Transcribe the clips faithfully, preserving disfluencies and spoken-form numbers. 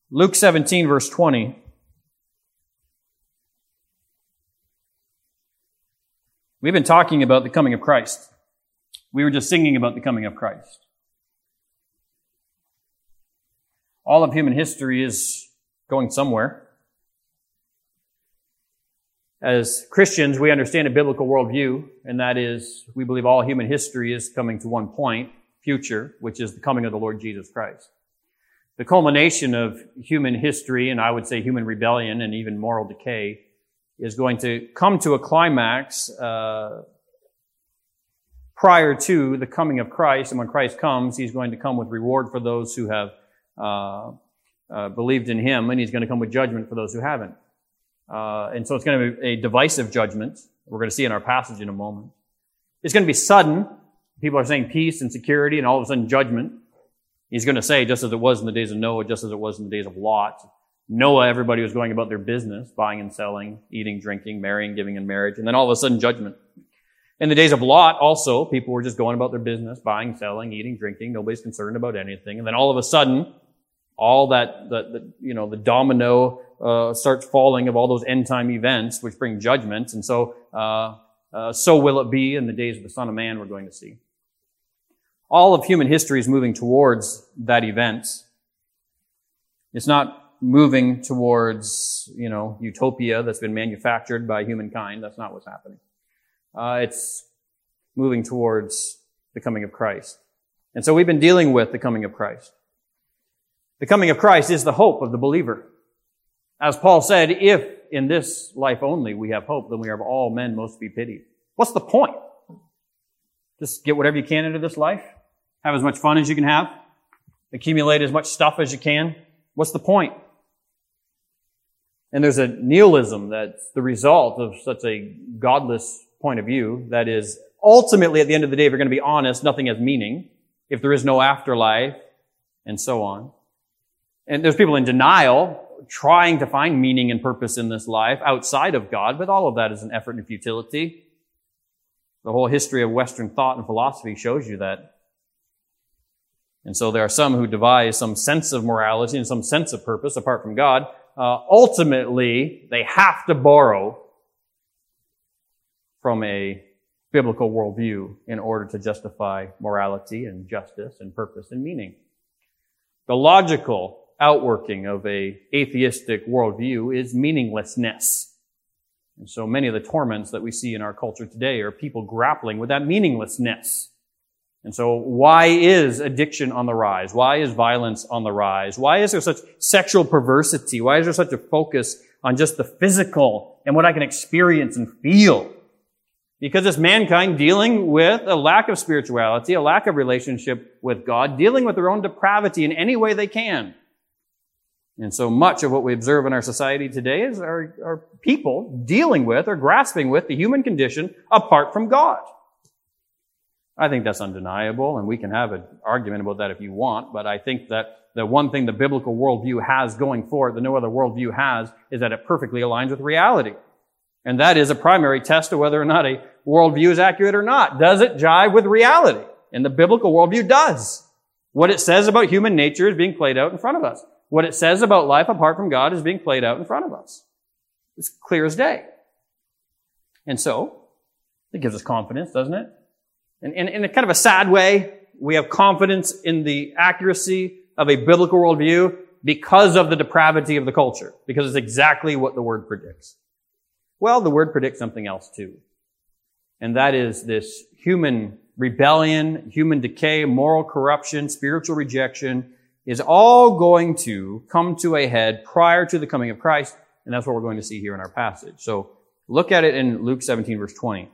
Luke seventeen, verse twenty. We've been talking about the coming of Christ. We were just singing about the coming of Christ. All of human history is going somewhere. As Christians, we understand a biblical worldview, and that is, we believe all human history is coming to one point, future, which is the coming of the Lord Jesus Christ. The culmination of human history, and I would say human rebellion and even moral decay, is going to come to a climax uh, prior to the coming of Christ. And when Christ comes, he's going to come with reward for those who have uh, uh, believed in him, and he's going to come with judgment for those who haven't. Uh, and so it's going to be a divisive judgment. We're going to see in our passage in a moment. It's going to be sudden. People are saying peace and security, and all of a sudden judgment. He's going to say, just as it was in the days of Noah, just as it was in the days of Lot. Noah, everybody was going about their business, buying and selling, eating, drinking, marrying, giving in marriage, and then all of a sudden judgment. In the days of Lot, also, people were just going about their business, buying, selling, eating, drinking. Nobody's concerned about anything. And then all of a sudden, all that, the, the you know, the domino uh, starts falling of all those end-time events, which bring judgment. And so, uh, uh, so will it be in the days of the Son of Man, we're going to see. All of human history is moving towards that event. It's not moving towards, you know, utopia that's been manufactured by humankind. That's not what's happening. Uh, it's moving towards the coming of Christ. And so we've been dealing with the coming of Christ. The coming of Christ is the hope of the believer. As Paul said, if in this life only we have hope, then we are of all men most to be pitied. What's the point? Just get whatever you can into this life. Have as much fun as you can have. Accumulate as much stuff as you can. What's the point? And there's a nihilism that's the result of such a godless point of view. That is, ultimately, at the end of the day, if you're going to be honest, nothing has meaning. If there is no afterlife, and so on. And there's people in denial, trying to find meaning and purpose in this life outside of God, but all of that is an effort and futility. The whole history of Western thought and philosophy shows you that. And so there are some who devise some sense of morality and some sense of purpose apart from God. Uh, ultimately, they have to borrow from a biblical worldview in order to justify morality and justice and purpose and meaning. The logical outworking of a atheistic worldview is meaninglessness. And so many of the torments that we see in our culture today are people grappling with that meaninglessness. And so why is addiction on the rise? Why is violence on the rise? Why is there such sexual perversity? Why is there such a focus on just the physical and what I can experience and feel? Because it's mankind dealing with a lack of spirituality, a lack of relationship with God, dealing with their own depravity in any way they can. And so much of what we observe in our society today is our, our people dealing with or grasping with the human condition apart from God. I think that's undeniable, and we can have an argument about that if you want, but I think that the one thing the biblical worldview has going for it that no other worldview has is that it perfectly aligns with reality. And that is a primary test of whether or not a worldview is accurate or not. Does it jive with reality? And the biblical worldview does. What it says about human nature is being played out in front of us. What it says about life apart from God is being played out in front of us. It's clear as day. And so, it gives us confidence, doesn't it? And in, in a kind of a sad way, we have confidence in the accuracy of a biblical worldview because of the depravity of the culture, because it's exactly what the Word predicts. Well, the Word predicts something else too. And that is this human rebellion, human decay, moral corruption, spiritual rejection is all going to come to a head prior to the coming of Christ, and that's what we're going to see here in our passage. So look at it in Luke seventeen, verse twenty.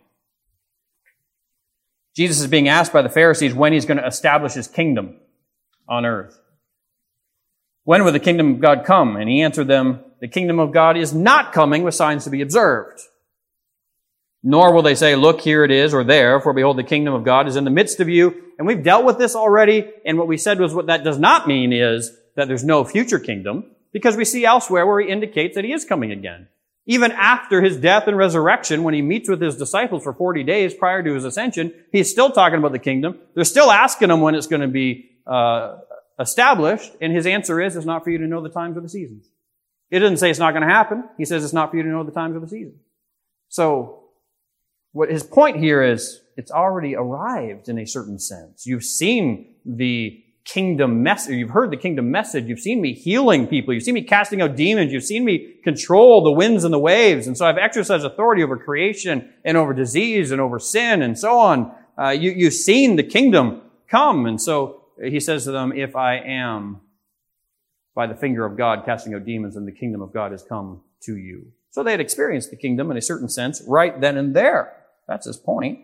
Jesus is being asked by the Pharisees when he's going to establish his kingdom on earth. When will the kingdom of God come? And he answered them, the kingdom of God is not coming with signs to be observed. Nor will they say, look, here it is, or there, for behold, the kingdom of God is in the midst of you. And we've dealt with this already, and what we said was what that does not mean is that there's no future kingdom, because we see elsewhere where he indicates that he is coming again. Even after his death and resurrection, when he meets with his disciples for forty days prior to his ascension, he's still talking about the kingdom. They're still asking him when it's going to be uh established, and his answer is, it's not for you to know the times or the seasons. It doesn't say it's not going to happen. He says it's not for you to know the times or the seasons. So, what his point here is, it's already arrived in a certain sense. You've seen the kingdom message. You've heard the kingdom message. You've seen me healing people. You've seen me casting out demons. You've seen me control the winds and the waves. And so I've exercised authority over creation and over disease and over sin and so on. Uh, you, you've seen the kingdom come. And so he says to them, if I am by the finger of God casting out demons, then the kingdom of God has come to you. So they had experienced the kingdom in a certain sense right then and there. That's his point.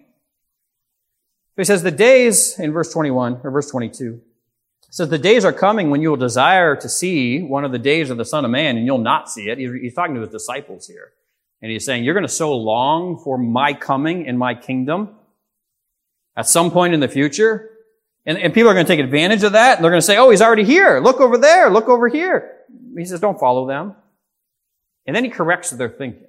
He says the days, in verse twenty-one, or verse twenty-two, it says the days are coming when you will desire to see one of the days of the Son of Man, and you'll not see it. He's talking to his disciples here. And he's saying, you're going to so long for my coming in my kingdom at some point in the future. And, and people are going to take advantage of that. And they're going to say, oh, he's already here. Look over there. Look over here. He says, don't follow them. And then he corrects their thinking.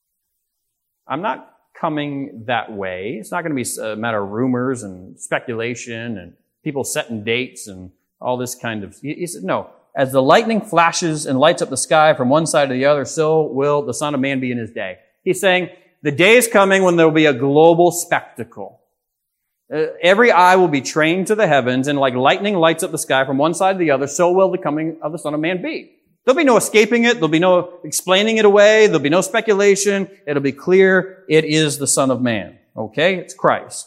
I'm not coming that way. It's not going to be a matter of rumors and speculation and people setting dates and all this kind of... He said, no. As the lightning flashes and lights up the sky from one side to the other, so will the Son of Man be in his day. He's saying, the day is coming when there will be a global spectacle. Uh, every eye will be trained to the heavens, and like lightning lights up the sky from one side to the other, so will the coming of the Son of Man be. There'll be no escaping it. There'll be no explaining it away. There'll be no speculation. It'll be clear. It is the Son of Man. Okay? It's Christ.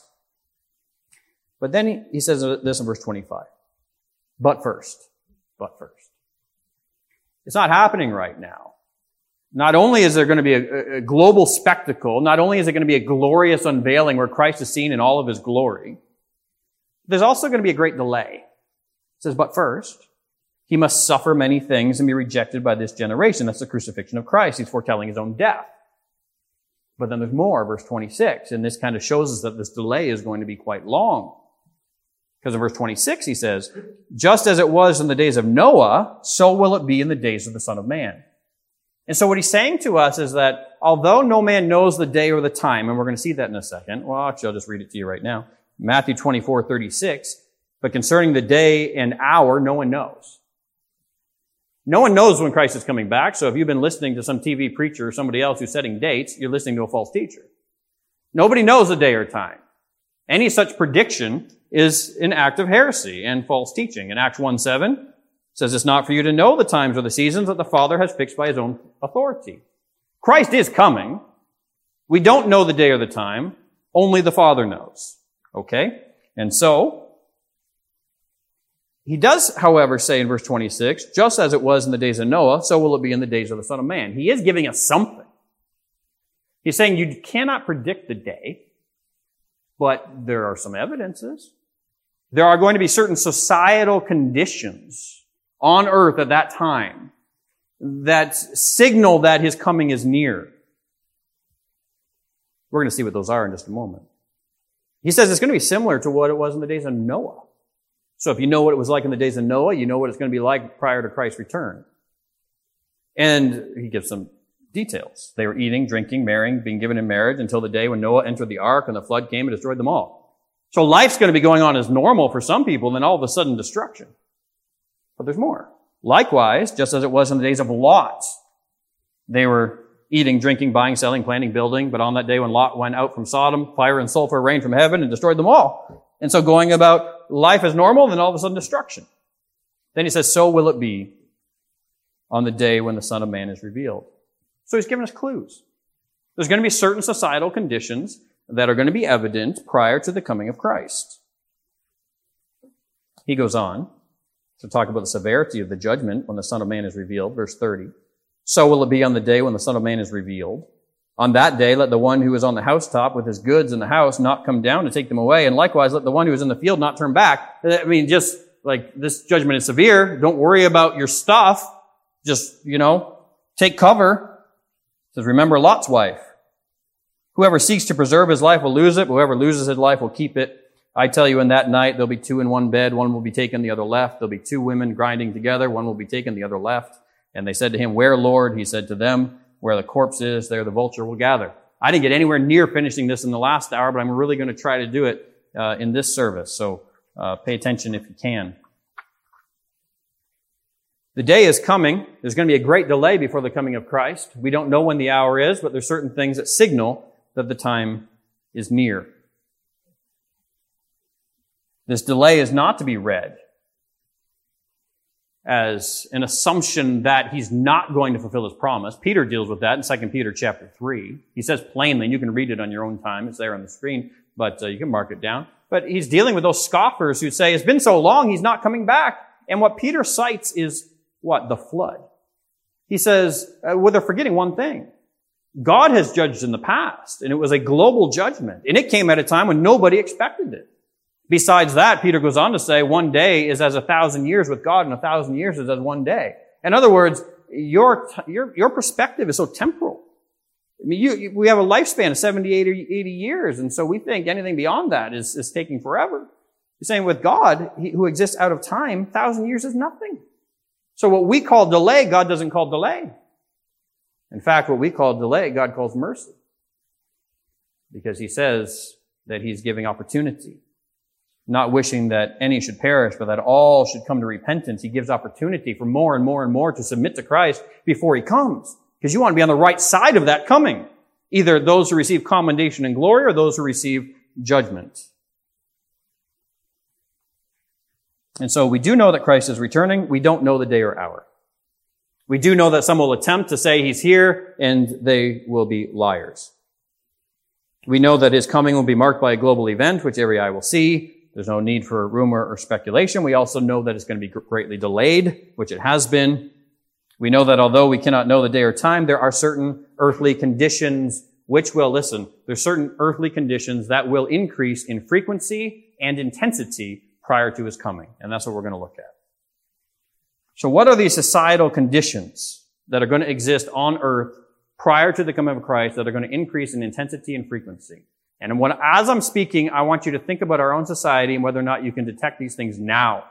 But then he, he says this in verse twenty-five. But first. But first. It's not happening right now. Not only is there going to be a, a global spectacle, not only is it going to be a glorious unveiling where Christ is seen in all of his glory, there's also going to be a great delay. It says, but first, he must suffer many things and be rejected by this generation. That's the crucifixion of Christ. He's foretelling his own death. But then there's more, verse twenty-six, and this kind of shows us that this delay is going to be quite long. Because in verse twenty-six he says, just as it was in the days of Noah, so will it be in the days of the Son of Man. And so what he's saying to us is that although no man knows the day or the time, and we're going to see that in a second, well, actually I'll just read it to you right now. Matthew twenty-four thirty-six, but concerning the day and hour, no one knows. No one knows when Christ is coming back, so if you've been listening to some T V preacher or somebody else who's setting dates, you're listening to a false teacher. Nobody knows the day or time. Any such prediction is an act of heresy and false teaching. In Acts one seven, says it's not for you to know the times or the seasons that the Father has fixed by his own authority. Christ is coming. We don't know the day or the time. Only the Father knows. Okay? And so, he does, however, say in verse twenty-six, just as it was in the days of Noah, so will it be in the days of the Son of Man. He is giving us something. He's saying you cannot predict the day, but there are some evidences. There are going to be certain societal conditions on earth at that time that signal that his coming is near. We're going to see what those are in just a moment. He says it's going to be similar to what it was in the days of Noah. So if you know what it was like in the days of Noah, you know what it's going to be like prior to Christ's return. And he gives some details. They were eating, drinking, marrying, being given in marriage until the day when Noah entered the ark and the flood came and destroyed them all. So life's going to be going on as normal for some people, then all of a sudden destruction. But there's more. Likewise, just as it was in the days of Lot, they were eating, drinking, buying, selling, planting, building, but on that day when Lot went out from Sodom, fire and sulfur rained from heaven and destroyed them all. And so going about life as normal, then all of a sudden destruction. Then he says, so will it be on the day when the Son of Man is revealed. So he's given us clues. There's going to be certain societal conditions that are going to be evident prior to the coming of Christ. He goes on to talk about the severity of the judgment when the Son of Man is revealed. Verse thirty. So will it be on the day when the Son of Man is revealed. On that day, let the one who is on the housetop with his goods in the house not come down to take them away. And likewise, let the one who is in the field not turn back. I mean, just like this judgment is severe. Don't worry about your stuff. Just, you know, take cover. It says, remember Lot's wife. Whoever seeks to preserve his life will lose it. Whoever loses his life will keep it. I tell you, in that night, there'll be two in one bed. One will be taken, the other left. There'll be two women grinding together. One will be taken, the other left. And they said to him, where, Lord? He said to them, where the corpse is, there the vulture will gather. I didn't get anywhere near finishing this in the last hour, but I'm really going to try to do it uh, in this service. So uh, pay attention if you can. The day is coming. There's going to be a great delay before the coming of Christ. We don't know when the hour is, but there's certain things that signal that the time is near. This delay is not to be read as an assumption that he's not going to fulfill his promise. Peter deals with that in Second Peter chapter three. He says plainly, and you can read it on your own time. It's there on the screen, but uh, you can mark it down. But he's dealing with those scoffers who say, it's been so long, he's not coming back. And what Peter cites is what? The flood. He says, uh, well, they're forgetting one thing. God has judged in the past, and it was a global judgment. And it came at a time when nobody expected it. Besides that, Peter goes on to say, one day is as a thousand years with God, and a thousand years is as one day. In other words, your, your, your perspective is so temporal. I mean, you, you, we have a lifespan of seventy, eighty, eighty years, and so we think anything beyond that is, is taking forever. He's saying with God, he, who exists out of time, a thousand years is nothing. So what we call delay, God doesn't call delay. In fact, what we call delay, God calls mercy. Because he says that he's giving opportunity. Not wishing that any should perish, but that all should come to repentance. He gives opportunity for more and more and more to submit to Christ before he comes. Because you want to be on the right side of that coming. Either those who receive commendation and glory or those who receive judgment. And so we do know that Christ is returning. We don't know the day or hour. We do know that some will attempt to say he's here, and they will be liars. We know that his coming will be marked by a global event, which every eye will see. There's no need for rumor or speculation. We also know that it's going to be greatly delayed, which it has been. We know that although we cannot know the day or time, there are certain earthly conditions which will, listen, there's certain earthly conditions that will increase in frequency and intensity prior to his coming. And that's what we're going to look at. So what are these societal conditions that are going to exist on earth prior to the coming of Christ that are going to increase in intensity and frequency? And when, as I'm speaking, I want you to think about our own society and whether or not you can detect these things now.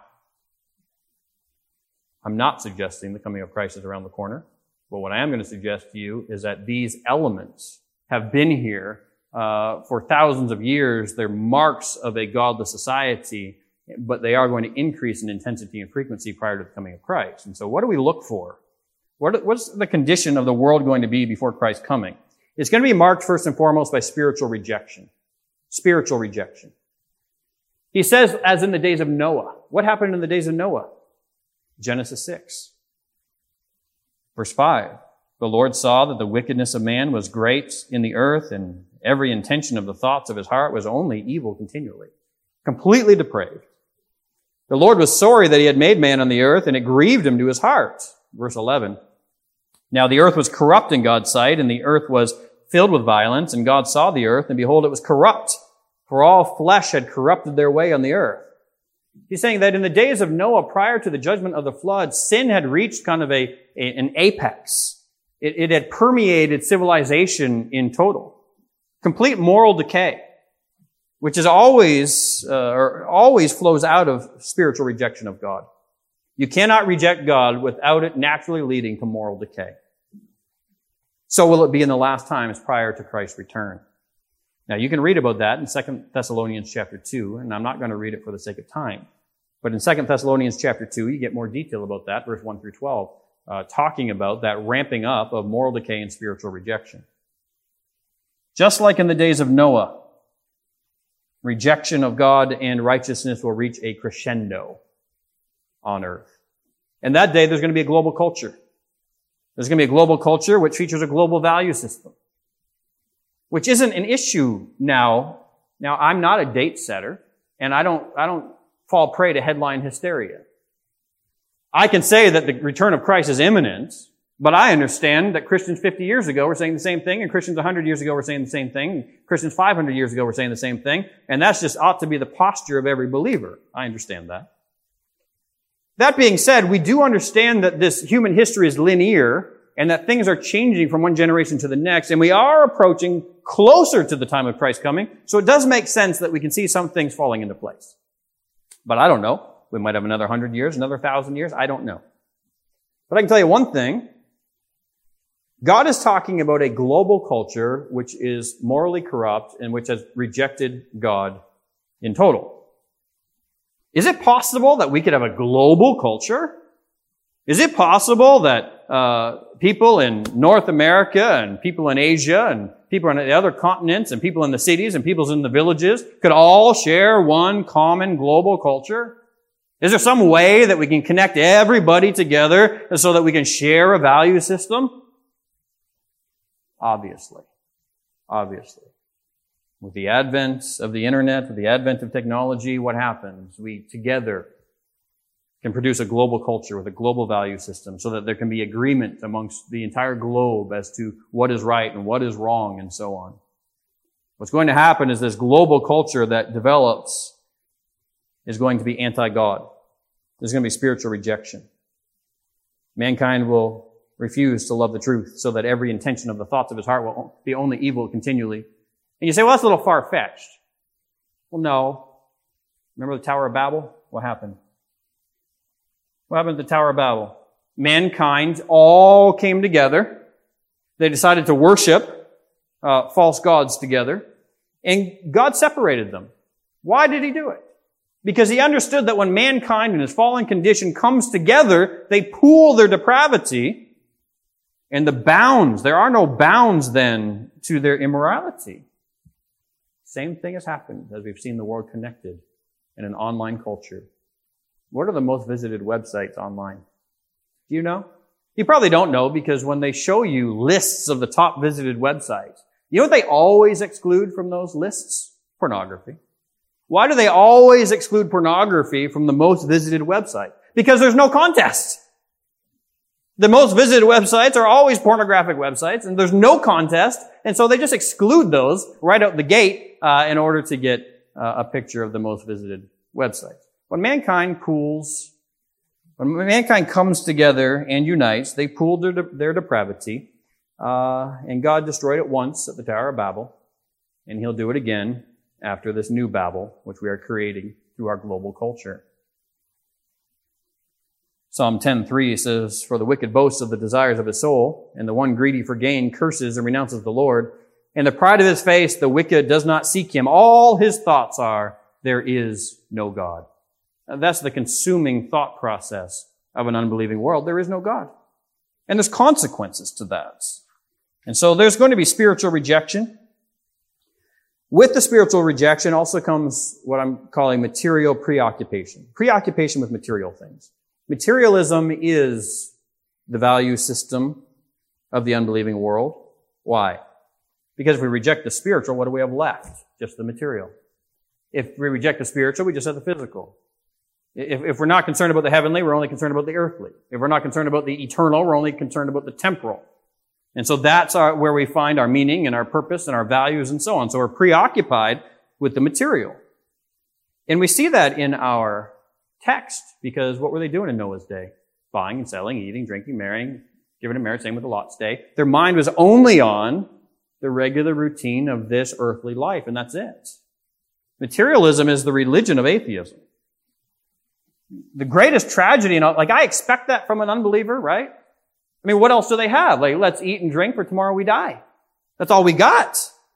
I'm not suggesting the coming of Christ is around the corner. But what I am going to suggest to you is that these elements have been here uh, for thousands of years. They're marks of a godless society, but they are going to increase in intensity and frequency prior to the coming of Christ. And so what do we look for? What, what's the condition of the world going to be before Christ's coming? It's going to be marked first and foremost by spiritual rejection. Spiritual rejection. He says, as in the days of Noah. What happened in the days of Noah? Genesis six. Verse five. The Lord saw that the wickedness of man was great in the earth, and every intention of the thoughts of his heart was only evil continually. Completely depraved. The Lord was sorry that he had made man on the earth, and it grieved him to his heart. Verse eleven. Now the earth was corrupt in God's sight, and the earth was filled with violence, and God saw the earth, and behold, it was corrupt, for all flesh had corrupted their way on the earth. He's saying that in the days of Noah, prior to the judgment of the flood, sin had reached kind of a, a an apex. It, it had permeated civilization in total. Complete moral decay, which is always, uh, or always flows out of spiritual rejection of God. You cannot reject God without it naturally leading to moral decay. So will it be in the last times prior to Christ's return. Now, you can read about that in Second Thessalonians chapter two, and I'm not going to read it for the sake of time. But in Second Thessalonians chapter two, you get more detail about that, verse one through twelve, uh, talking about that ramping up of moral decay and spiritual rejection. Just like in the days of Noah, rejection of God and righteousness will reach a crescendo on earth. And that day, there's going to be a global culture. There's going to be a global culture which features a global value system, which isn't an issue now. Now, I'm not a date setter, and I don't, I don't fall prey to headline hysteria. I can say that the return of Christ is imminent, but I understand that Christians fifty years ago were saying the same thing, and Christians one hundred years ago were saying the same thing, and Christians five hundred years ago were saying the same thing, and that's just ought to be the posture of every believer. I understand that. That being said, we do understand that this human history is linear and that things are changing from one generation to the next, and we are approaching closer to the time of Christ's coming, so it does make sense that we can see some things falling into place. But I don't know. We might have another hundred years, another thousand years. I don't know. But I can tell you one thing. God is talking about a global culture which is morally corrupt and which has rejected God in total. Is it possible that we could have a global culture Is it possible that uh, people in North America and people in Asia and people on the other continents and people in the cities and people in the villages could all share one common global culture? Is there some way that we can connect everybody together so that we can share a value system? Obviously. Obviously. With the advent of the internet, with the advent of technology, what happens? We together can produce a global culture with a global value system so that there can be agreement amongst the entire globe as to what is right and what is wrong and so on. What's going to happen is this global culture that develops is going to be anti-God. There's going to be spiritual rejection. Mankind will refuse to love the truth so that every intention of the thoughts of his heart will be only evil continually. And you say, well, that's a little far-fetched. Well, no. Remember the Tower of Babel? What happened? What happened at the Tower of Babel? Mankind all came together. They decided to worship uh, false gods together. And God separated them. Why did he do it? Because he understood that when mankind in his fallen condition comes together, they pool their depravity and the bounds. There are no bounds then to their immorality. Same thing has happened as we've seen the world connected in an online culture. What are the most visited websites online? Do you know? You probably don't know because when they show you lists of the top visited websites, you know what they always exclude from those lists? Pornography. Why do they always exclude pornography from the most visited website? Because there's no contest. The most visited websites are always pornographic websites, and there's no contest, and so they just exclude those right out the gate uh, in order to get uh, a picture of the most visited websites. When mankind pools, when mankind comes together and unites, they pool their, their depravity, uh, and God destroyed it once at the Tower of Babel, and he'll do it again after this new Babel, which we are creating through our global culture. Psalm ten three says, "For the wicked boasts of the desires of his soul, and the one greedy for gain curses and renounces the Lord. In the pride of his face, the wicked does not seek him. All his thoughts are, there is no God." And that's the consuming thought process of an unbelieving world. There is no God. And there's consequences to that. And so there's going to be spiritual rejection. With the spiritual rejection also comes what I'm calling material preoccupation. Preoccupation with material things. Materialism is the value system of the unbelieving world. Why? Because if we reject the spiritual, what do we have left? Just the material. If we reject the spiritual, we just have the physical. If, if we're not concerned about the heavenly, we're only concerned about the earthly. If we're not concerned about the eternal, we're only concerned about the temporal. And so that's our, where we find our meaning and our purpose and our values and so on. So we're preoccupied with the material. And we see that in our text, because what were they doing in Noah's day? Buying and selling, eating, drinking, marrying, giving in marriage, same with the Lot's day. Their mind was only on the regular routine of this earthly life, and that's it. Materialism is the religion of atheism. The greatest tragedy, and like I expect that from an unbeliever, right? I mean, what else do they have? Like, let's eat and drink for tomorrow we die. That's all we got.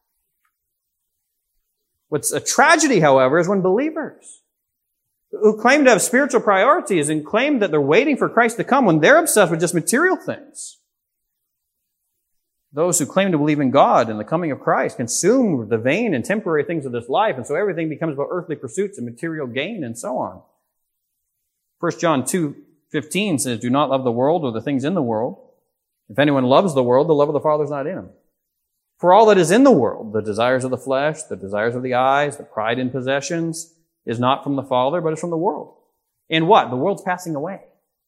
What's a tragedy, however, is when believers who claim to have spiritual priorities and claim that they're waiting for Christ to come, when they're obsessed with just material things. Those who claim to believe in God and the coming of Christ consume the vain and temporary things of this life, and so everything becomes about earthly pursuits and material gain and so on. First John two fifteen says, "Do not love the world or the things in the world. If anyone loves the world, the love of the Father is not in him. For all that is in the world, the desires of the flesh, the desires of the eyes, the pride in possessions, is not from the Father, but is from the world." And what? The world's passing away.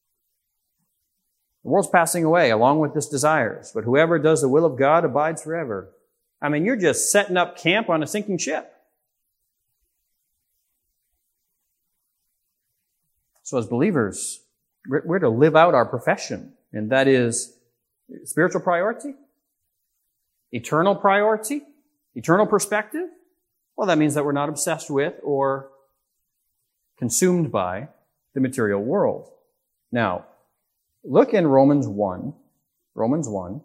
The world's passing away along with its desires. But whoever does the will of God abides forever. I mean, you're just setting up camp on a sinking ship. So as believers, we're to live out our profession, and that is spiritual priority, eternal priority, eternal perspective. Well, that means that we're not obsessed with or consumed by the material world. Now, look in Romans one. Romans one.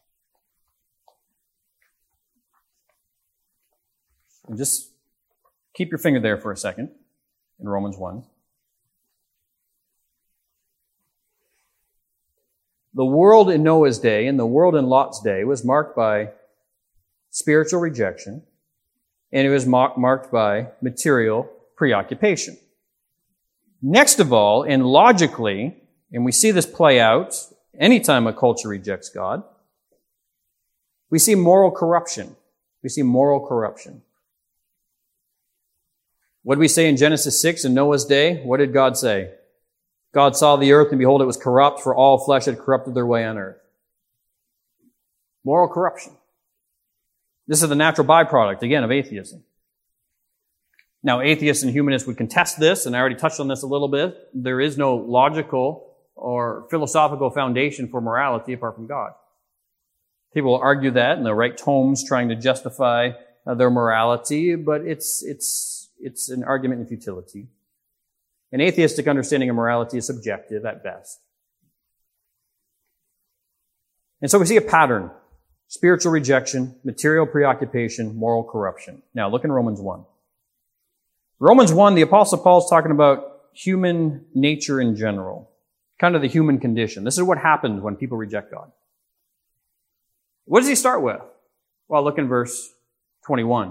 And just keep your finger there for a second in Romans one. The world in Noah's day and the world in Lot's day was marked by spiritual rejection, and it was marked by material preoccupation. Next of all, and logically, and we see this play out anytime a culture rejects God, we see moral corruption. We see moral corruption. What did we say in Genesis six in Noah's day? What did God say? God saw the earth, and behold, it was corrupt, for all flesh had corrupted their way on earth. Moral corruption. This is the natural byproduct, again, of atheism. Now, atheists and humanists would contest this, and I already touched on this a little bit. There is no logical or philosophical foundation for morality apart from God. People will argue that, and they'll write tomes trying to justify uh, their morality, but it's, it's, it's an argument in futility. An atheistic understanding of morality is subjective at best. And so we see a pattern. Spiritual rejection, material preoccupation, moral corruption. Now, look in Romans one. Romans one, the Apostle Paul's talking about human nature in general, kind of the human condition. This is what happens when people reject God. What does he start with? Well, look in verse twenty-one.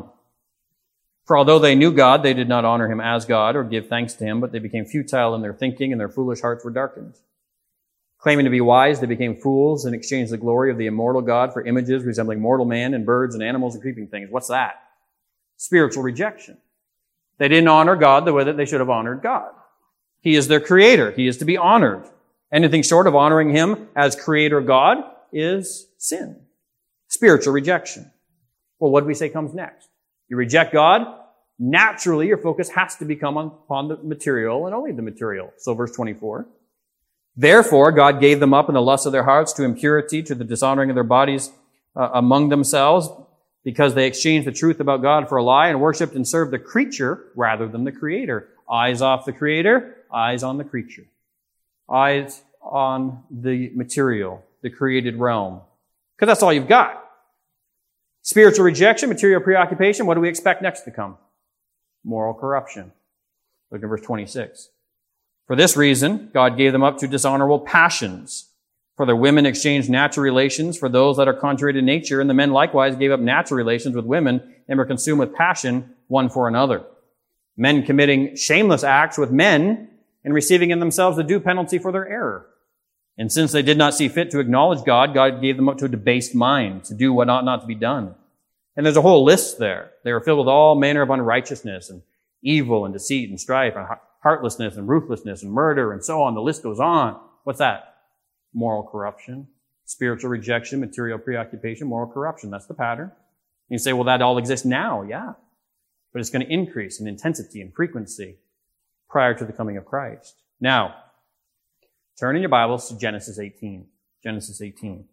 For although they knew God, they did not honor him as God or give thanks to him, but they became futile in their thinking, and their foolish hearts were darkened. Claiming to be wise, they became fools and exchanged the glory of the immortal God for images resembling mortal man and birds and animals and creeping things. What's that? Spiritual rejection. They didn't honor God the way that they should have honored God. He is their creator. He is to be honored. Anything short of honoring him as creator God is sin. Spiritual rejection. Well, what do we say comes next? You reject God, naturally your focus has to become upon the material and only the material. So verse twenty-four. Therefore, God gave them up in the lust of their hearts to impurity, to the dishonoring of their bodies uh, among themselves, because they exchanged the truth about God for a lie and worshipped and served the creature rather than the Creator. Eyes off the Creator, eyes on the creature. Eyes on the material, the created realm. Because that's all you've got. Spiritual rejection, material preoccupation. What do we expect next to come? Moral corruption. Look at verse twenty-six. For this reason, God gave them up to dishonorable passions. For their women exchanged natural relations for those that are contrary to nature, and the men likewise gave up natural relations with women and were consumed with passion one for another. Men committing shameless acts with men and receiving in themselves the due penalty for their error. And since they did not see fit to acknowledge God, God gave them up to a debased mind to do what ought not to be done. And there's a whole list there. They were filled with all manner of unrighteousness and evil and deceit and strife and heartlessness and ruthlessness and murder and so on. The list goes on. What's that? Moral corruption, spiritual rejection, material preoccupation, moral corruption. That's the pattern. You say, well, that all exists now. Yeah. But it's going to increase in intensity and frequency prior to the coming of Christ. Now, turn in your Bibles to Genesis eighteen. Genesis eighteen.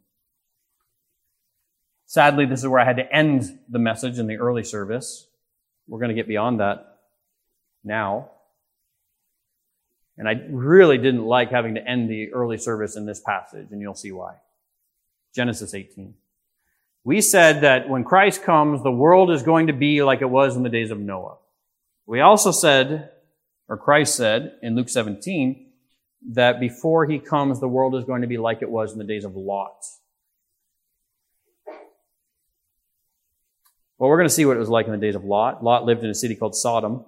Sadly, this is where I had to end the message in the early service. We're going to get beyond that now. And I really didn't like having to end the early service in this passage, and you'll see why. Genesis eighteen. We said that when Christ comes, the world is going to be like it was in the days of Noah. We also said, or Christ said in Luke seventeen, that before he comes, the world is going to be like it was in the days of Lot. Well, we're going to see what it was like in the days of Lot. Lot lived in a city called Sodom.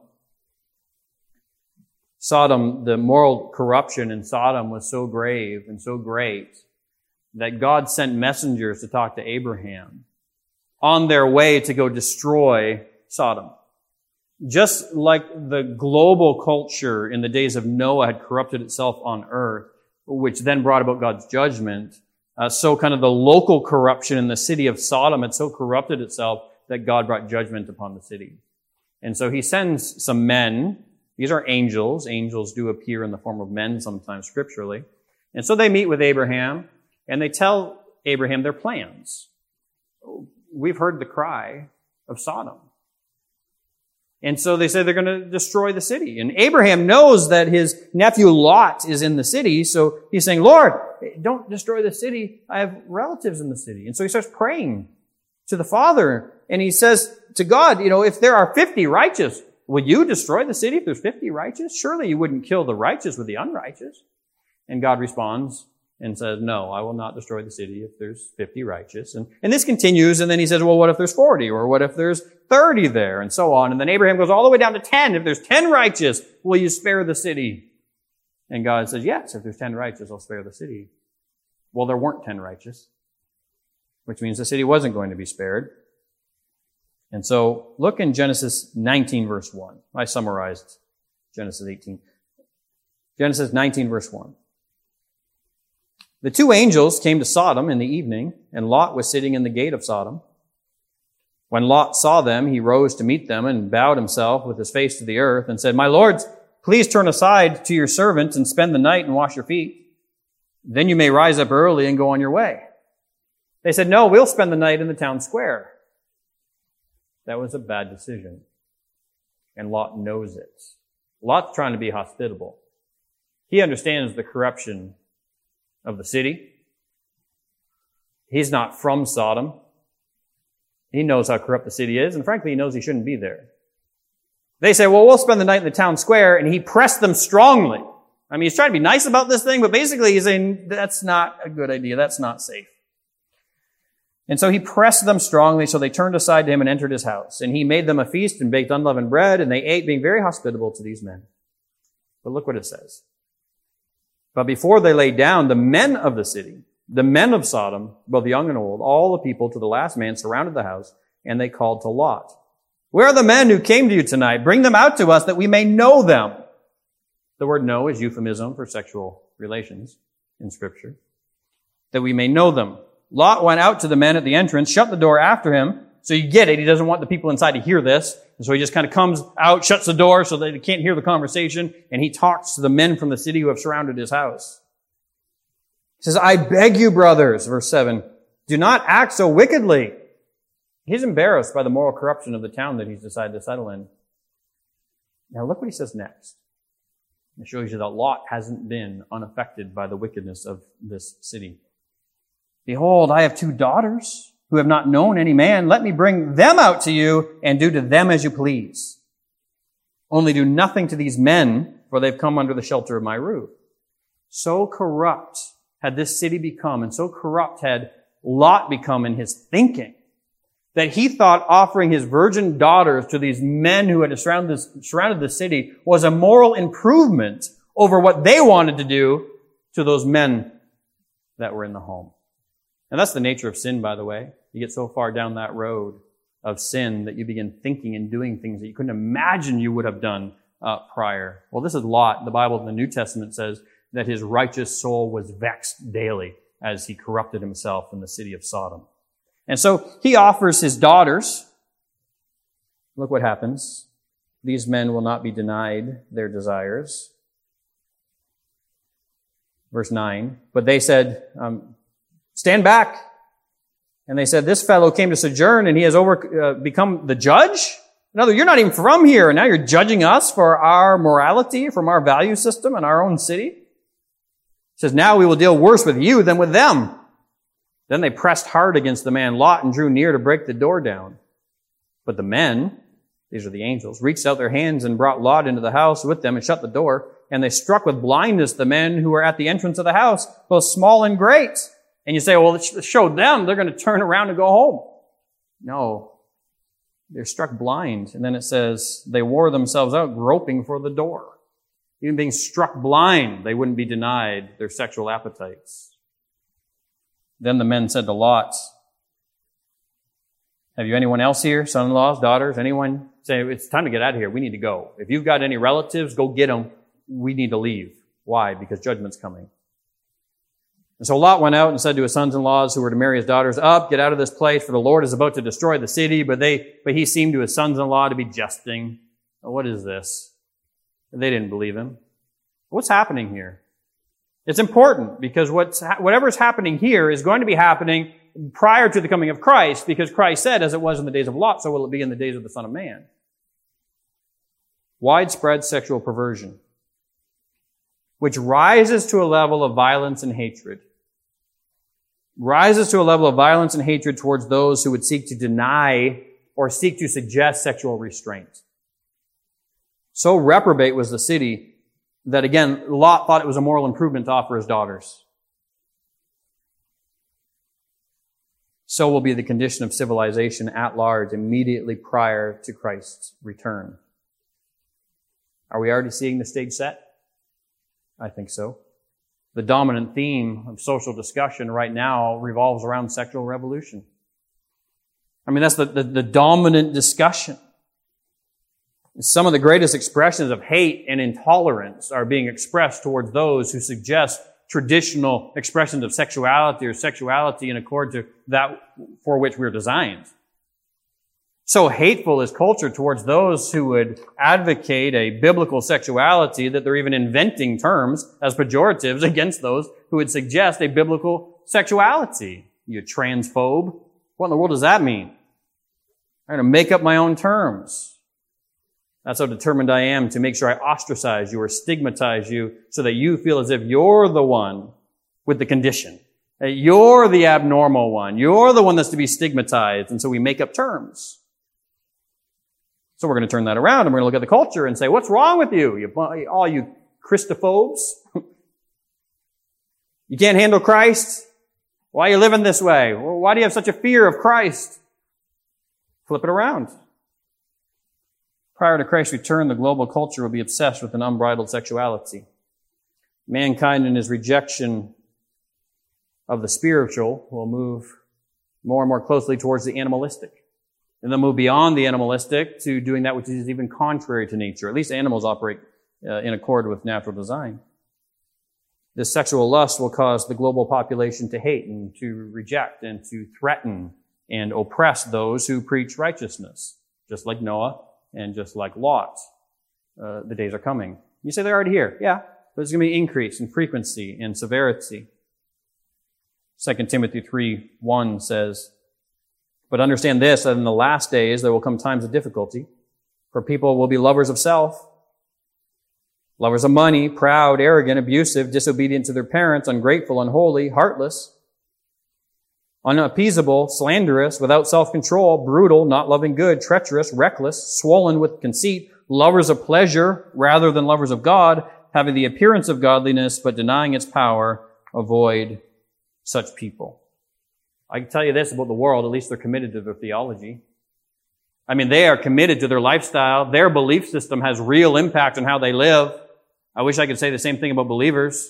Sodom, the moral corruption in Sodom was so grave and so great that God sent messengers to talk to Abraham on their way to go destroy Sodom. Just like the global culture in the days of Noah had corrupted itself on earth, which then brought about God's judgment, uh, so kind of the local corruption in the city of Sodom had so corrupted itself that God brought judgment upon the city. And so he sends some men. These are angels. Angels do appear in the form of men sometimes scripturally. And so they meet with Abraham, and they tell Abraham their plans. We've heard the cry of Sodom. And so they say they're going to destroy the city. And Abraham knows that his nephew Lot is in the city, so he's saying, Lord, don't destroy the city. I have relatives in the city. And so he starts praying to the Father, and he says to God, you know, if there are fifty righteous, would you destroy the city if there's fifty righteous? Surely you wouldn't kill the righteous with the unrighteous. And God responds and says, no, I will not destroy the city if there's fifty righteous. And, and this continues, and then he says, well, what if there's forty? Or what if there's thirty there? And so on. And then Abraham goes all the way down to ten. If there's ten righteous, will you spare the city? And God says, yes, if there's ten righteous, I'll spare the city. Well, there weren't ten righteous, which means the city wasn't going to be spared. And so look in Genesis nineteen, verse one. I summarized Genesis eighteen. Genesis nineteen, verse one. The two angels came to Sodom in the evening, and Lot was sitting in the gate of Sodom. When Lot saw them, he rose to meet them and bowed himself with his face to the earth and said, my lords, please turn aside to your servants and spend the night and wash your feet. Then you may rise up early and go on your way. They said, no, we'll spend the night in the town square. That was a bad decision. And Lot knows it. Lot's trying to be hospitable. He understands the corruption of the city. He's not from Sodom. He knows how corrupt the city is, and frankly, he knows he shouldn't be there. They say, well, we'll spend the night in the town square, and he pressed them strongly. I mean, he's trying to be nice about this thing, but basically he's saying, that's not a good idea. That's not safe. And so he pressed them strongly, so they turned aside to him and entered his house. And he made them a feast and baked unleavened bread, and they ate, being very hospitable to these men. But look what it says. But before they lay down, the men of the city, the men of Sodom, both young and old, all the people to the last man surrounded the house, and they called to Lot, where are the men who came to you tonight? Bring them out to us that we may know them. The word know is euphemism for sexual relations in Scripture. That we may know them. Lot went out to the men at the entrance, shut the door after him. So you get it. He doesn't want the people inside to hear this. And so he just kind of comes out, shuts the door so that they can't hear the conversation. And he talks to the men from the city who have surrounded his house. He says, I beg you, brothers, verse seven, do not act so wickedly. He's embarrassed by the moral corruption of the town that he's decided to settle in. Now look what he says next. It shows you that Lot hasn't been unaffected by the wickedness of this city. Behold, I have two daughters who have not known any man. Let me bring them out to you and do to them as you please. Only do nothing to these men, for they've come under the shelter of my roof. So corrupt had this city become, and so corrupt had Lot become in his thinking, that he thought offering his virgin daughters to these men who had surrounded, this, surrounded the city was a moral improvement over what they wanted to do to those men that were in the home. And that's the nature of sin, by the way. You get so far down that road of sin that you begin thinking and doing things that you couldn't imagine you would have done uh, prior. Well, this is Lot. The Bible in the New Testament says that his righteous soul was vexed daily as he corrupted himself in the city of Sodom. And so he offers his daughters. Look what happens. These men will not be denied their desires. Verse nine. But they said, um, stand back. And they said, this fellow came to sojourn and he has over uh, become the judge? In other words, you're not even from here, and now you're judging us for our morality, from our value system in our own city. He says, now we will deal worse with you than with them. Then they pressed hard against the man Lot and drew near to break the door down. But the men, these are the angels, reached out their hands and brought Lot into the house with them and shut the door. And they struck with blindness the men who were at the entrance of the house, both small and great. And you say, well, it showed them. They're going to turn around and go home. No. They're struck blind. And then it says, they wore themselves out groping for the door. Even being struck blind, they wouldn't be denied their sexual appetites. Then the men said to Lot, have you anyone else here? Son-in-laws, daughters, anyone? Say, it's time to get out of here. We need to go. If you've got any relatives, go get them. We need to leave. Why? Because judgment's coming. And so Lot went out and said to his sons-in-laws who were to marry his daughters, up, get out of this place, for the Lord is about to destroy the city. But they, but he seemed to his sons-in-law to be jesting. Oh, what is this? They didn't believe him. What's happening here? It's important because what's, whatever's happening here is going to be happening prior to the coming of Christ, because Christ said, as it was in the days of Lot, so will it be in the days of the Son of Man. Widespread sexual perversion, which rises to a level of violence and hatred. Rises to a level of violence and hatred towards those who would seek to deny or seek to suggest sexual restraint. So reprobate was the city that, again, Lot thought it was a moral improvement to offer his daughters. so will be the condition of civilization at large immediately prior to Christ's return. Are we already seeing the stage set? I think so. The dominant theme of social discussion right now revolves around sexual revolution. I mean, that's the, the, the dominant discussion. Some of the greatest expressions of hate and intolerance are being expressed towards those who suggest traditional expressions of sexuality or sexuality in accord to that for which we're designed. So hateful is culture towards those who would advocate a biblical sexuality that they're even inventing terms as pejoratives against those who would suggest a biblical sexuality. You transphobe? What in the world does that mean? I'm going to make up my own terms. That's how determined I am to make sure I ostracize you or stigmatize you so that you feel as if you're the one with the condition. That you're the abnormal one. You're the one that's to be stigmatized. And so we make up terms. So we're going to turn that around and we're going to look at the culture and say, what's wrong with you? you all you Christophobes? You can't handle Christ? Why are you living this way? Why do you have such a fear of Christ? Flip it around. Prior to Christ's return, the global culture will be obsessed with an unbridled sexuality. Mankind in his rejection of the spiritual will move more and more closely towards the animalistic. And they'll move beyond the animalistic to doing that which is even contrary to nature. At least animals operate uh, in accord with natural design. This sexual lust will cause the global population to hate and to reject and to threaten and oppress those who preach righteousness, just like Noah and just like Lot. Uh, the days are coming. You say they're already here. Yeah, but there's going to be an increase in frequency and severity. Second Timothy three one says, but understand this, that in the last days there will come times of difficulty, for people will be lovers of self, lovers of money, proud, arrogant, abusive, disobedient to their parents, ungrateful, unholy, heartless, unappeasable, slanderous, without self-control, brutal, not loving good, treacherous, reckless, swollen with conceit, lovers of pleasure rather than lovers of God, having the appearance of godliness but denying its power. Avoid such people. I can tell you this about the world, at least they're committed to their theology. I mean, they are committed to their lifestyle. Their belief system has real impact on how they live. I wish I could say the same thing about believers.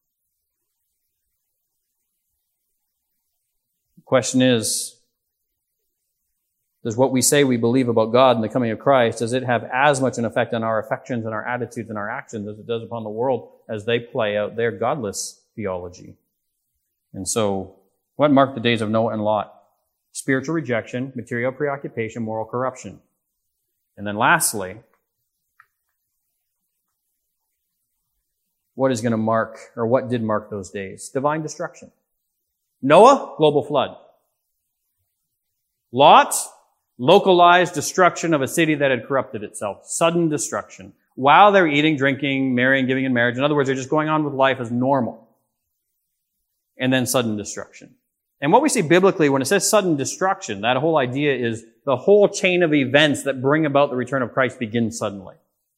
The question is, does what we say we believe about God and the coming of Christ, does it have as much an effect on our affections and our attitudes and our actions as it does upon the world as they play out their godless theology? And so, what marked the days of Noah and Lot? Spiritual rejection, material preoccupation, moral corruption. And then lastly, what is going to mark, or what did mark those days? Divine destruction. Noah, global flood. Lot, localized destruction of a city that had corrupted itself. Sudden destruction. While they're eating, drinking, marrying, giving in marriage. In other words, they're just going on with life as normal. And then sudden destruction. And what we see biblically, when it says sudden destruction, that whole idea is the whole chain of events that bring about the return of Christ begins suddenly.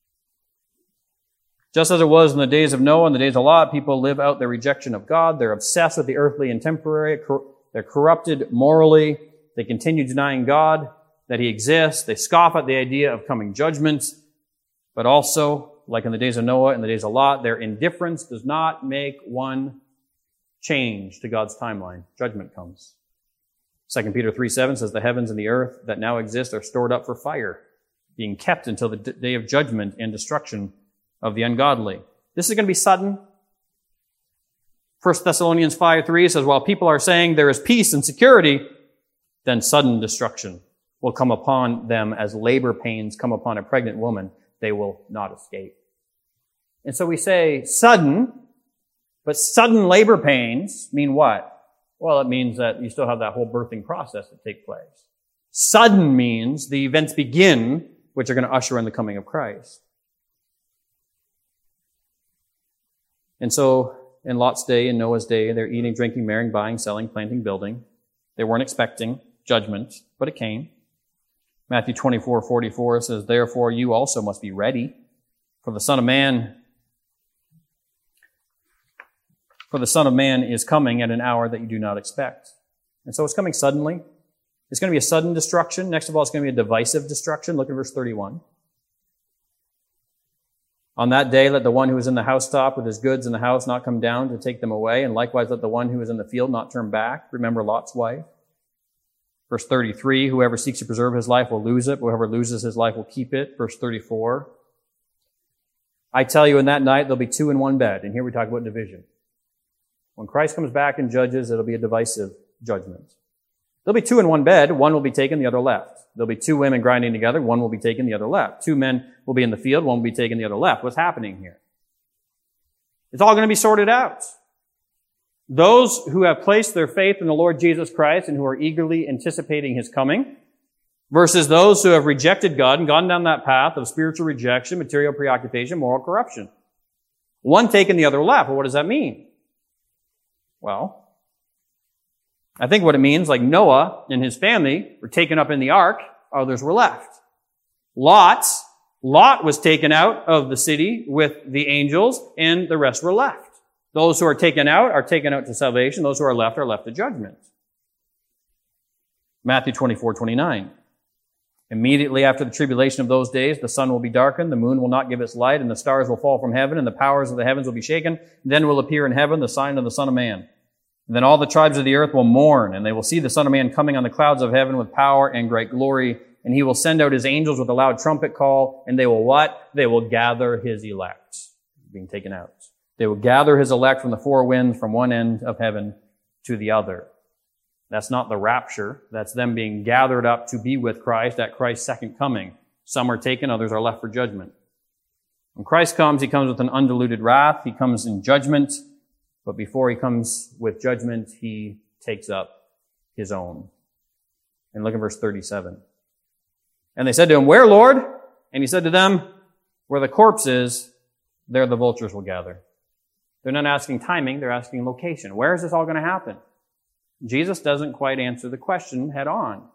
Just as it was in the days of Noah and the days of Lot, people live out their rejection of God. They're obsessed with the earthly and temporary. They're corrupted morally. They continue denying God, that He exists. They scoff at the idea of coming judgment. But also, like in the days of Noah and the days of Lot, their indifference does not make one change to God's timeline. Judgment comes. Second Peter three seven says, the heavens and the earth that now exist are stored up for fire, being kept until the day of judgment and destruction of the ungodly. This is going to be sudden. First Thessalonians five three says, while people are saying there is peace and security, then sudden destruction will come upon them as labor pains come upon a pregnant woman. They will not escape. And so we say sudden, but sudden labor pains mean what? Well, it means that you still have that whole birthing process that takes place. Sudden means the events begin, which are going to usher in the coming of Christ. And so, in Lot's day, in Noah's day, they're eating, drinking, marrying, buying, selling, planting, building. They weren't expecting judgment, but it came. Matthew twenty-four forty-four says, therefore you also must be ready, for the Son of Man For the Son of Man is coming at an hour that you do not expect. And so it's coming suddenly. It's going to be a sudden destruction. Next of all, it's going to be a divisive destruction. Look at verse thirty-one. On that day, let the one who is in the housetop with his goods in the house not come down to take them away, and likewise let the one who is in the field not turn back. Remember Lot's wife. Verse thirty-three, whoever seeks to preserve his life will lose it, but whoever loses his life will keep it. Verse thirty-four, I tell you, in that night there'll be two in one bed. And here we talk about division. When Christ comes back and judges, it'll be a divisive judgment. There'll be two in one bed. One will be taken, the other left. There'll be two women grinding together. One will be taken, the other left. Two men will be in the field. One will be taken, the other left. What's happening here? It's all going to be sorted out. Those who have placed their faith in the Lord Jesus Christ and who are eagerly anticipating His coming, versus those who have rejected God and gone down that path of spiritual rejection, material preoccupation, moral corruption. One taken, the other left. Well, what does that mean? Well, I think what it means, like Noah and his family were taken up in the ark, others were left. Lot, Lot was taken out of the city with the angels, and the rest were left. Those who are taken out are taken out to salvation. Those who are left are left to judgment. Matthew twenty-four twenty-nine. Immediately after the tribulation of those days, the sun will be darkened, the moon will not give its light, and the stars will fall from heaven, and the powers of the heavens will be shaken. Then will appear in heaven the sign of the Son of Man. And then all the tribes of the earth will mourn, and they will see the Son of Man coming on the clouds of heaven with power and great glory. And He will send out His angels with a loud trumpet call, and they will what? They will gather His elect, being taken out. They will gather His elect from the four winds, from one end of heaven to the other. That's not the rapture. That's them being gathered up to be with Christ at Christ's second coming. Some are taken, others are left for judgment. When Christ comes, He comes with an undiluted wrath. He comes in judgment. But before He comes with judgment, He takes up His own. And look at verse thirty-seven. And they said to Him, where, Lord? And He said to them, where the corpse is, there the vultures will gather. They're not asking timing, they're asking location. Where is this all going to happen? Jesus doesn't quite answer the question head on.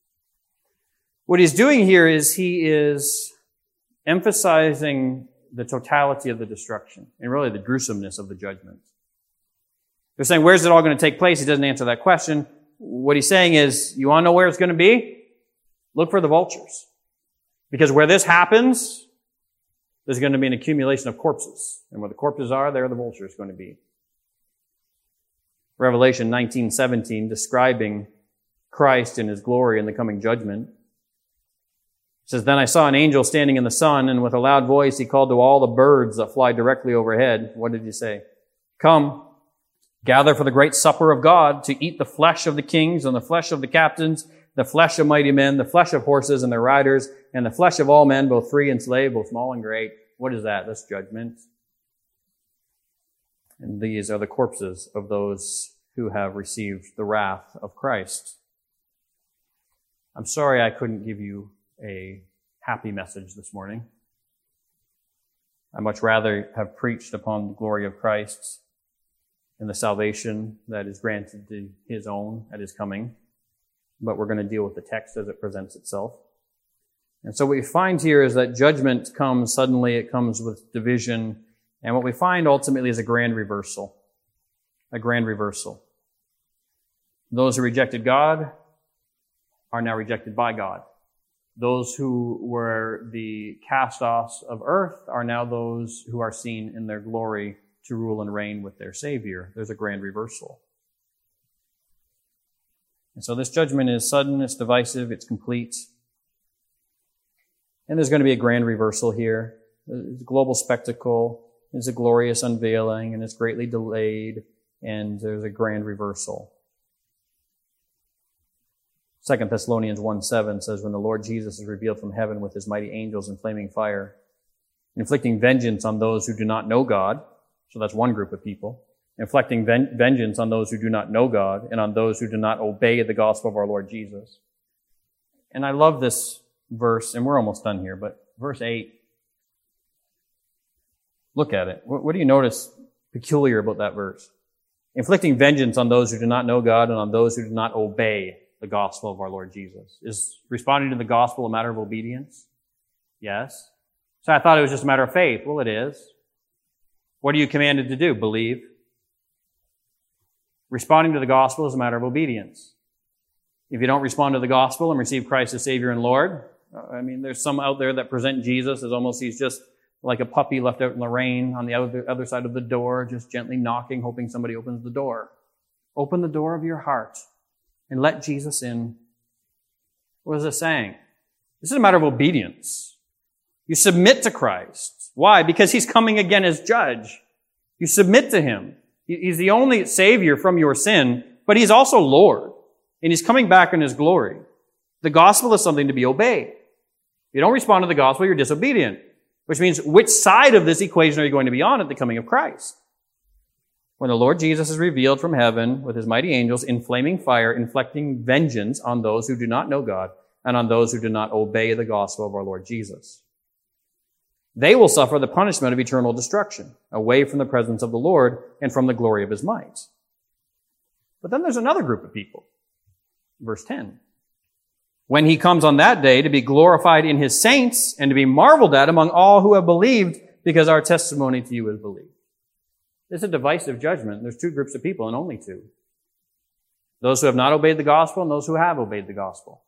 What He's doing here is He is emphasizing the totality of the destruction and really the gruesomeness of the judgment. They're saying, where's it all going to take place? He doesn't answer that question. What He's saying is, you want to know where it's going to be? Look for the vultures. Because where this happens, there's going to be an accumulation of corpses. And where the corpses are, there the vultures going to be. Revelation nineteen seventeen, describing Christ in His glory and the coming judgment. It says, then I saw an angel standing in the sun, and with a loud voice he called to all the birds that fly directly overhead. What did He say? Come, gather for the great supper of God, to eat the flesh of the kings and the flesh of the captains, the flesh of mighty men, the flesh of horses and their riders, and the flesh of all men, both free and slave, both small and great. What is that? That's judgment. And these are the corpses of those who have received the wrath of Christ. I'm sorry I couldn't give you a happy message this morning. I'd much rather have preached upon the glory of Christ and the salvation that is granted to His own at His coming. But we're going to deal with the text as it presents itself. And so what we find here is that judgment comes suddenly, it comes with division, and what we find ultimately is a grand reversal. A grand reversal. Those who rejected God are now rejected by God. Those who were the cast-offs of earth are now those who are seen in their glory to rule and reign with their Savior. There's a grand reversal. And so this judgment is sudden, it's divisive, it's complete. And there's going to be a grand reversal here. It's a global spectacle. It's a glorious unveiling, and it's greatly delayed, and there's a grand reversal. Second Thessalonians one seven says, when the Lord Jesus is revealed from heaven with His mighty angels in flaming fire, inflicting vengeance on those who do not know God, so that's one group of people, inflicting ven- vengeance on those who do not know God and on those who do not obey the gospel of our Lord Jesus. And I love this verse, and we're almost done here, but verse eight, look at it. What, what do you notice peculiar about that verse? Inflicting vengeance on those who do not know God and on those who do not obey the gospel of our Lord Jesus. Is responding to the gospel a matter of obedience? Yes. So I thought it was just a matter of faith. Well, it is. What are you commanded to do? Believe. Responding to the gospel is a matter of obedience. If you don't respond to the gospel and receive Christ as Savior and Lord, I mean, there's some out there that present Jesus as almost he's just like a puppy left out in the rain on the other, other side of the door, just gently knocking, hoping somebody opens the door. Open the door of your heart and let Jesus in. What is it saying? This is a matter of obedience. You submit to Christ. Why? Because he's coming again as judge. You submit to him. He's the only Savior from your sin, but he's also Lord. And he's coming back in his glory. The gospel is something to be obeyed. If you don't respond to the gospel, you're disobedient. Which means, which side of this equation are you going to be on at the coming of Christ? When the Lord Jesus is revealed from heaven with his mighty angels in flaming fire, inflicting vengeance on those who do not know God and on those who do not obey the gospel of our Lord Jesus. They will suffer the punishment of eternal destruction, away from the presence of the Lord and from the glory of his might. But then there's another group of people. Verse ten. When he comes on that day to be glorified in his saints and to be marveled at among all who have believed, because our testimony to you is believed. It's a divisive judgment. There's two groups of people and only two. Those who have not obeyed the gospel and those who have obeyed the gospel.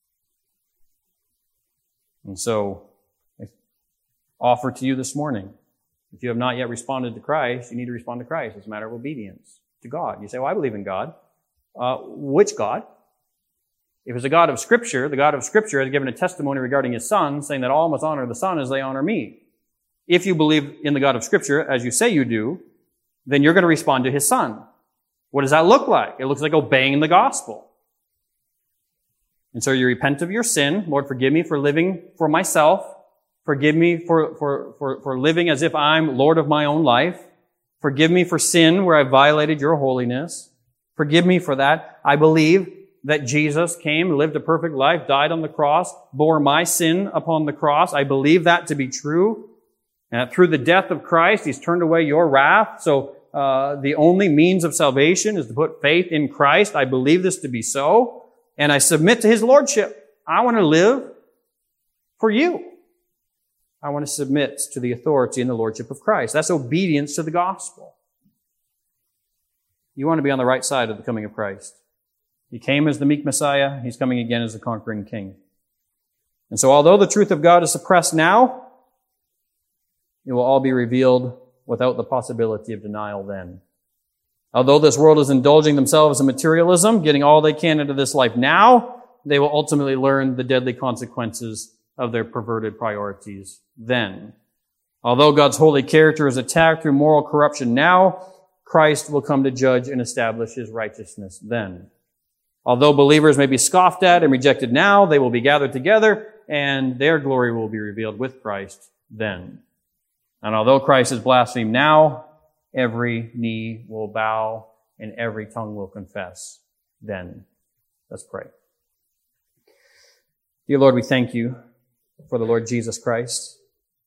And so, I offer to you this morning, if you have not yet responded to Christ, you need to respond to Christ. It's a matter of obedience to God. You say, well, I believe in God. Uh, which God? If it's a God of Scripture, the God of Scripture has given a testimony regarding his Son, saying that all must honor the Son as they honor me. If you believe in the God of Scripture, as you say you do, then you're going to respond to his Son. What does that look like? It looks like obeying the gospel. And so you repent of your sin. Lord, forgive me for living for myself. Forgive me for, for, for, for living as if I'm Lord of my own life. Forgive me for sin where I violated your holiness. Forgive me for that. I believe that Jesus came, lived a perfect life, died on the cross, bore my sin upon the cross. I believe that to be true. And through the death of Christ, he's turned away your wrath. So uh, the only means of salvation is to put faith in Christ. I believe this to be so. And I submit to his lordship. I want to live for you. I want to submit to the authority and the lordship of Christ. That's obedience to the gospel. You want to be on the right side of the coming of Christ. He came as the meek Messiah. He's coming again as the conquering King. And so although the truth of God is suppressed now, it will all be revealed without the possibility of denial then. Although this world is indulging themselves in materialism, getting all they can into this life now, they will ultimately learn the deadly consequences of their perverted priorities then. Although God's holy character is attacked through moral corruption now, Christ will come to judge and establish his righteousness then. Although believers may be scoffed at and rejected now, they will be gathered together and their glory will be revealed with Christ then. And although Christ is blasphemed now, every knee will bow and every tongue will confess then. Let's pray. Dear Lord, we thank you for the Lord Jesus Christ.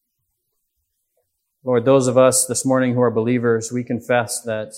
Lord, those of us this morning who are believers, we confess that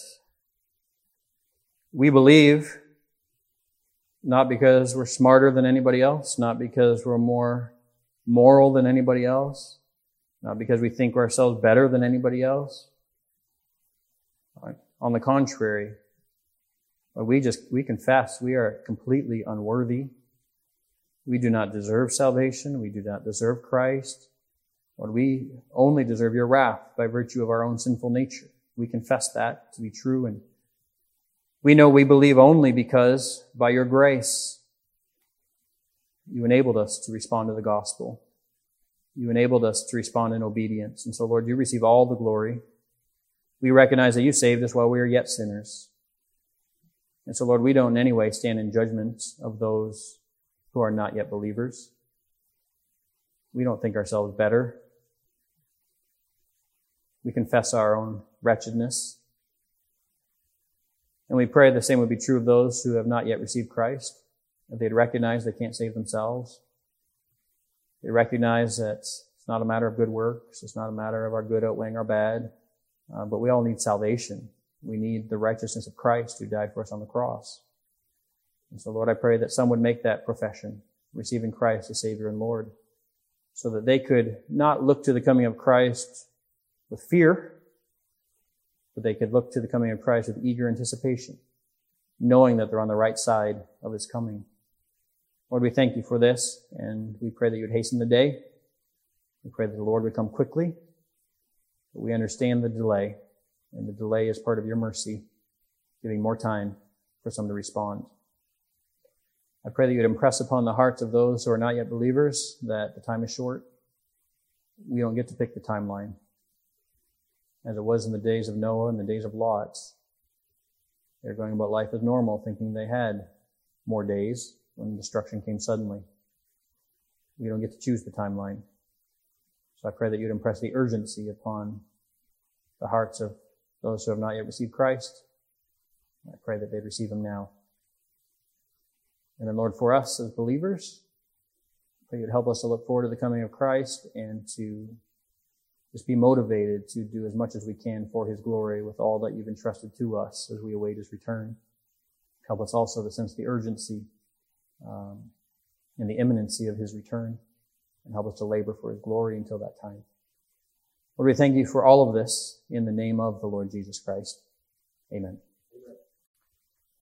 we believe not because we're smarter than anybody else, not because we're more moral than anybody else, not because we think ourselves better than anybody else. On the contrary, we just, we confess we are completely unworthy. We do not deserve salvation. We do not deserve Christ. Lord, we only deserve your wrath by virtue of our own sinful nature. We confess that to be true, and we know we believe only because by your grace you enabled us to respond to the gospel. You enabled us to respond in obedience. And so, Lord, you receive all the glory. We recognize that you saved us while we were yet sinners. And so, Lord, we don't in any way stand in judgment of those who are not yet believers. We don't think ourselves better. We confess our own wretchedness. And we pray the same would be true of those who have not yet received Christ, that they'd recognize they can't save themselves. They recognize that it's not a matter of good works. It's not a matter of our good outweighing our bad. Uh, but we all need salvation. We need the righteousness of Christ who died for us on the cross. And so, Lord, I pray that some would make that profession, receiving Christ as Savior and Lord, so that they could not look to the coming of Christ with fear, but they could look to the coming of Christ with eager anticipation, knowing that they're on the right side of his coming. Lord, we thank you for this, and we pray that you would hasten the day. We pray that the Lord would come quickly. But we understand the delay, and the delay is part of your mercy, giving more time for some to respond. I pray that you would impress upon the hearts of those who are not yet believers that the time is short. We don't get to pick the timeline, as it was in the days of Noah and the days of Lot. They're going about life as normal, thinking they had more days when destruction came suddenly. We don't get to choose the timeline. So I pray that you'd impress the urgency upon the hearts of those who have not yet received Christ. I pray that they'd receive him now. And then, Lord, for us as believers, I pray you'd help us to look forward to the coming of Christ and to just be motivated to do as much as we can for his glory with all that you've entrusted to us as we await his return. Help us also to sense the urgency um, and the imminency of his return, and help us to labor for his glory until that time. Lord, we thank you for all of this in the name of the Lord Jesus Christ. Amen.